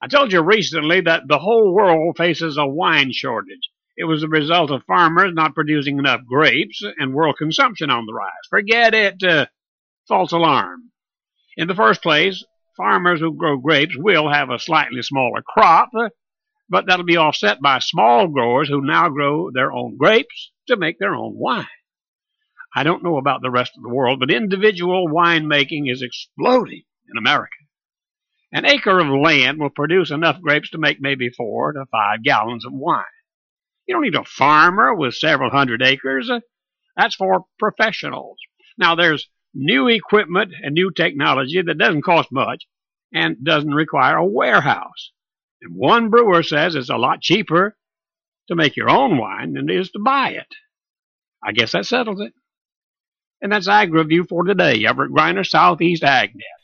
I told you recently that the whole world faces a wine shortage. It was the result of farmers not producing enough grapes and world consumption on the rise. Forget it. False alarm. In the first place, farmers who grow grapes will have a slightly smaller crop, but that'll be offset by small growers who now grow their own grapes to make their own wine. I don't know about the rest of the world, but individual winemaking is exploding in America. An acre of land will produce enough grapes to make maybe 4 to 5 gallons of wine. You don't need a farmer with several hundred acres. That's for professionals. Now, there's new equipment and new technology that doesn't cost much and doesn't require a warehouse. And one brewer says it's a lot cheaper to make your own wine than it is to buy it. I guess that settles it. And that's Ag Review for today. Everett Griner, Southeast Ag Net.